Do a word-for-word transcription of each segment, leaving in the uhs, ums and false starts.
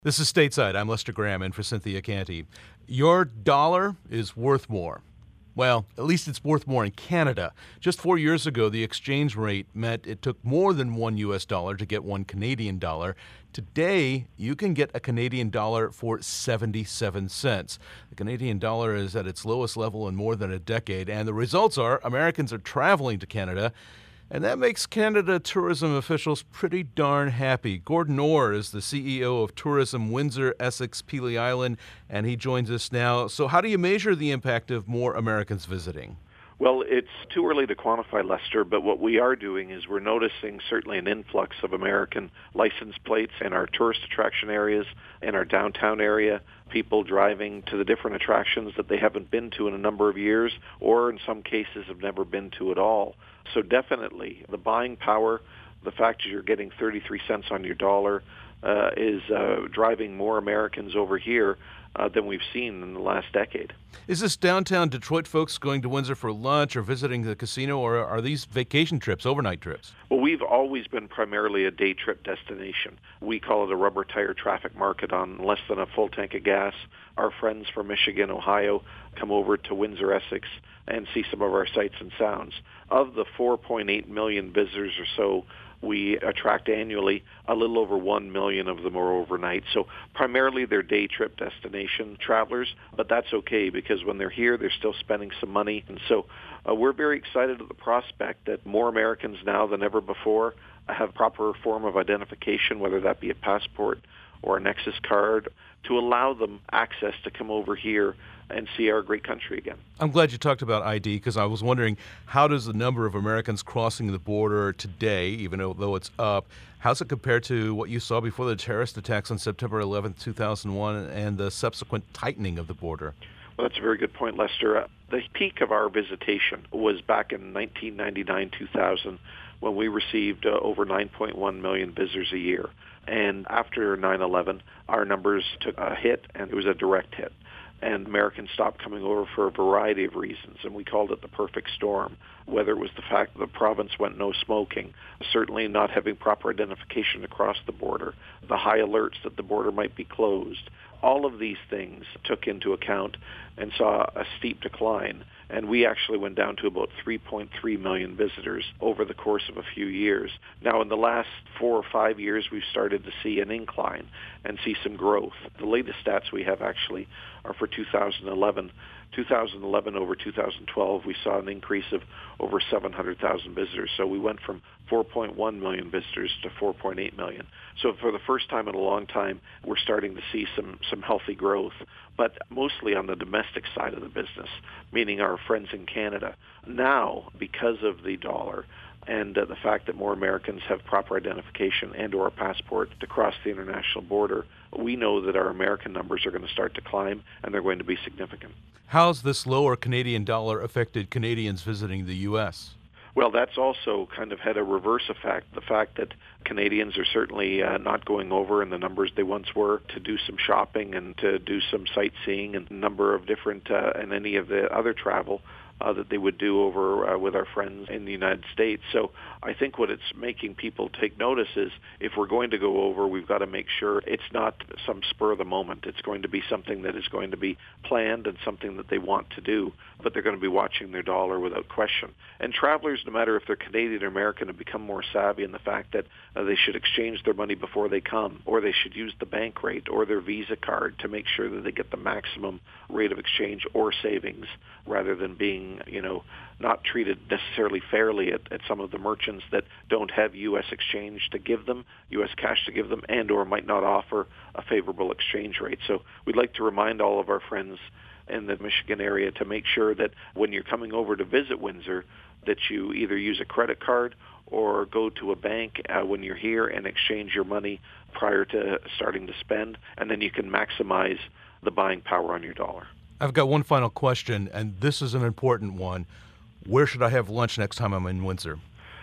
This is Stateside. I'm Lester Graham in for Cynthia Canty. Your dollar is worth more. Well, at least it's worth more in Canada. Just four years ago, the exchange rate meant it took more than one U S dollar to get one Canadian dollar. Today, you can get a Canadian dollar for seventy-seven cents. The Canadian dollar is at its lowest level in more than a decade, and the results are Americans are traveling to Canada. And that makes Canada tourism officials pretty darn happy. Gordon Orr is the C E O of Tourism Windsor, Essex, Pelee Island, and he joins us now. So how do you measure the impact of more Americans visiting? Well, it's too early to quantify, Lester, but what we are doing is we're noticing certainly an influx of American license plates in our tourist attraction areas, in our downtown area, people driving to the different attractions that they haven't been to in a number of years, or in some cases have never been to at all. So definitely, the buying power, the fact that you're getting thirty-three cents on your dollar uh, is uh, driving more Americans over here uh, than we've seen in the last decade. Is this downtown Detroit folks going to Windsor for lunch or visiting the casino, or are these vacation trips, overnight trips? Well, we've always been primarily a day trip destination. We call it a rubber tire traffic market on less than a full tank of gas. Our friends from Michigan, Ohio come over to Windsor, Essex, and see some of our sights and sounds. Of the four point eight million visitors or so we attract annually, a little over one million of them are overnight. So primarily they're day trip destination travelers, but that's okay because when they're here, they're still spending some money. And so uh, we're very excited at the prospect that more Americans now than ever before have proper form of identification, whether that be a passport or a Nexus card, to allow them access to come over here and see our great country again. I'm glad you talked about I D because I was wondering, how does the number of Americans crossing the border today, even though it's up, how's it compared to what you saw before the terrorist attacks on September eleventh, two thousand one and the subsequent tightening of the border? Well, that's a very good point, Lester. Uh, the peak of our visitation was back in nineteen ninety-nine, two thousand, when we received uh, over nine point one million visitors a year. And after nine eleven, our numbers took a hit, and it was a direct hit. And Americans stopped coming over for a variety of reasons, and we called it the perfect storm, whether it was the fact that the province went no smoking, certainly not having proper identification across the border, the high alerts that the border might be closed. All of these things took into account and saw a steep decline. And we actually went down to about three point three million visitors over the course of a few years. Now, in the last four or five years, we've started to see an incline and see some growth. The latest stats we have actually are for two thousand eleven. two thousand eleven over two thousand twelve, we saw an increase of over seven hundred thousand visitors. So we went from four point one million visitors to four point eight million. So for the first time in a long time, we're starting to see some, some healthy growth, but mostly on the domestic side of the business, meaning our friends in Canada. Now, because of the dollar and uh, the fact that more Americans have proper identification and or a passport to cross the international border, we know that our American numbers are going to start to climb, and they're going to be significant. How's this lower Canadian dollar affected Canadians visiting the U S? Well, that's also kind of had a reverse effect. The fact that Canadians are certainly uh, not going over in the numbers they once were to do some shopping and to do some sightseeing and a number of different, uh, and any of the other travel Uh, that they would do over uh, with our friends in the United States. So I think what it's making people take notice is if we're going to go over, we've got to make sure it's not some spur of the moment. It's going to be something that is going to be planned and something that they want to do, but they're going to be watching their dollar without question. And travelers, no matter if they're Canadian or American, have become more savvy in the fact that uh, they should exchange their money before they come, or they should use the bank rate or their Visa card to make sure that they get the maximum rate of exchange or savings rather than being, you know, not treated necessarily fairly at, at some of the merchants that don't have U S exchange to give them, U S cash to give them, and or might not offer a favorable exchange rate. So we'd like to remind all of our friends in the Michigan area to make sure that when you're coming over to visit Windsor, that you either use a credit card or go to a bank uh, when you're here and exchange your money prior to starting to spend, and then you can maximize the buying power on your dollar. I've got one final question, and this is an important one. Where should I have lunch next time I'm in Windsor?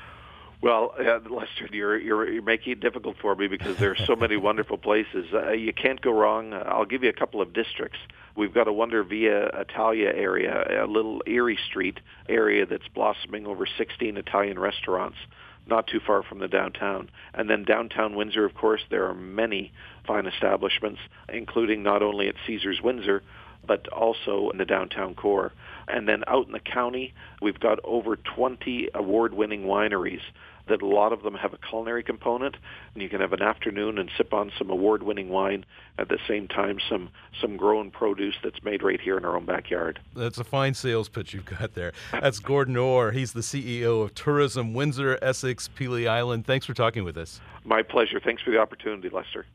Well, uh, Lester, you're, you're you're making it difficult for me because there are so many wonderful places. Uh, you can't go wrong. I'll give you a couple of districts. We've got a Wonder Via Italia area, a little Erie Street area that's blossoming over sixteen Italian restaurants not too far from the downtown. And then downtown Windsor, of course, there are many fine establishments, including not only at Caesars Windsor, but also in the downtown core. And then out in the county, we've got over twenty award-winning wineries that a lot of them have a culinary component, and you can have an afternoon and sip on some award-winning wine, at the same time some some grown produce that's made right here in our own backyard. That's a fine sales pitch you've got there. That's Gordon Orr. He's the C E O of Tourism Windsor, Essex, Pelee Island. Thanks for talking with us. My pleasure. Thanks for the opportunity, Lester.